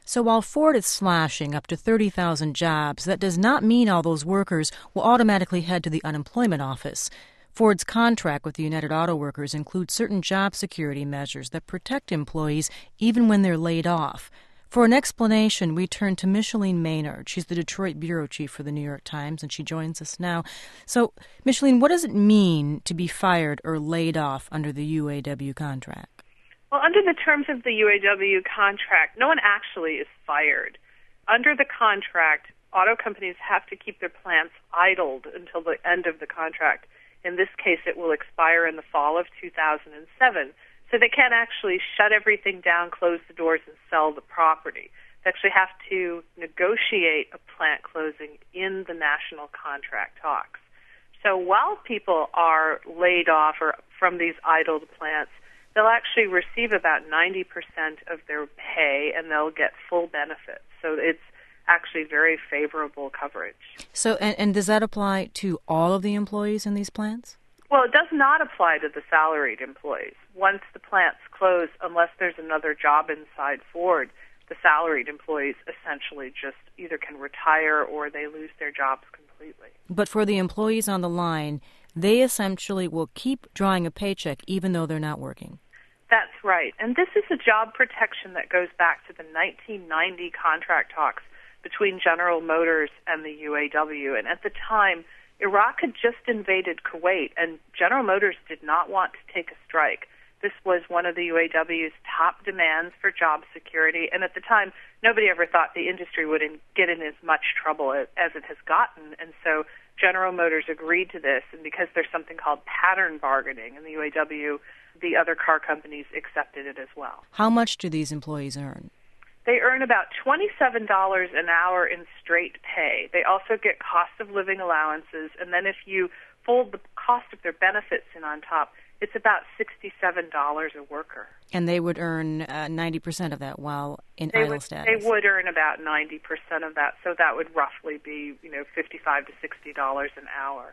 So while Ford is slashing up to 30,000 jobs, that does not mean all those workers will automatically head to the unemployment office. Ford's contract with the United Auto Workers includes certain job security measures that protect employees even when they're laid off. For an explanation, we turn to Micheline Maynard. She's the Detroit bureau chief for the New York Times, and she joins us now. So, Micheline, what does it mean to be fired or laid off under the UAW contract? Well, under the terms of the UAW contract, no one actually is fired. Under the contract, auto companies have to keep their plants idled until the end of the contract. In this case, it will expire in the fall of 2007. So they can't actually shut everything down, close the doors, and sell the property. They actually have to negotiate a plant closing in the national contract talks. So while people are laid off or from these idled plants, they'll actually receive about 90% of their pay, and they'll get full benefits. So it's actually very favorable coverage. So, and does that apply to all of the employees in these plants? Well, it does not apply to the salaried employees. Once the plants close, unless there's another job inside Ford, the salaried employees essentially just either can retire or they lose their jobs completely. But for the employees on the line, they essentially will keep drawing a paycheck even though they're not working. That's right. And this is a job protection that goes back to the 1990 contract talks between General Motors and the UAW. And at the time, Iraq had just invaded Kuwait, and General Motors did not want to take a strike. This was one of the UAW's top demands for job security, and at the time, nobody ever thought the industry would get in as much trouble as it has gotten. And so General Motors agreed to this, and because there's something called pattern bargaining in the UAW, the other car companies accepted it as well. How much do these employees earn? They earn about $27 an hour in straight pay. They also get cost of living allowances, and then if you fold the cost of their benefits in on top, it's about $67 a worker. And they would earn 90% of that while in idle status. They would earn about 90% of that, so that would roughly be, $55 to $60 an hour.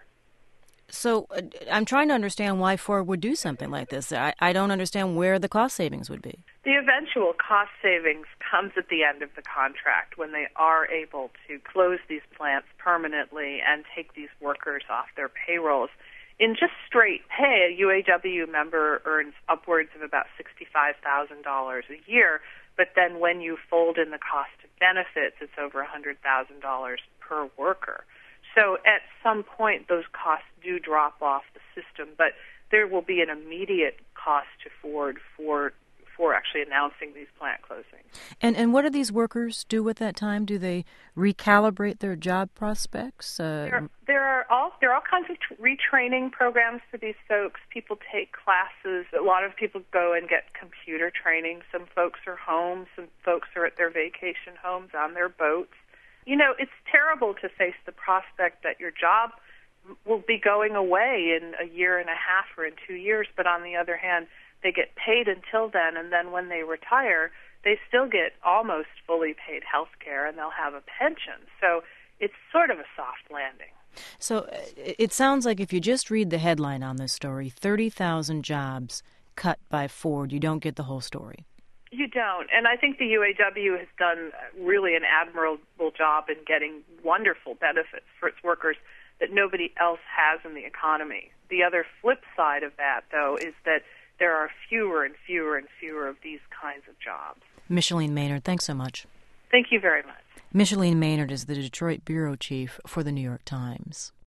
So I'm trying to understand why Ford would do something like this. I don't understand where the cost savings would be. The eventual cost savings comes at the end of the contract when they are able to close these plants permanently and take these workers off their payrolls. In just straight pay, a UAW member earns upwards of about $65,000 a year, but then when you fold in the cost of benefits, it's over $100,000 per worker. So at some point, those costs do drop off the system, but there will be an immediate cost to Ford for actually announcing these plant closings. And what do these workers do at that time? Do they recalibrate their job prospects? There are all kinds of retraining programs for these folks. People take classes. A lot of people go and get computer training. Some folks are home. Some folks are at their vacation homes on their boats. It's terrible to face the prospect that your job will be going away in a year and a half or in 2 years, but on the other hand, they get paid until then, and then when they retire, they still get almost fully paid health care, and they'll have a pension. So it's sort of a soft landing. So it sounds like if you just read the headline on this story, 30,000 jobs cut by Ford, you don't get the whole story. You don't. And I think the UAW has done really an admirable job in getting wonderful benefits for its workers that nobody else has in the economy. The other flip side of that, though, is that there are fewer and fewer and fewer of these kinds of jobs. Micheline Maynard, thanks so much. Thank you very much. Micheline Maynard is the Detroit bureau chief for the New York Times.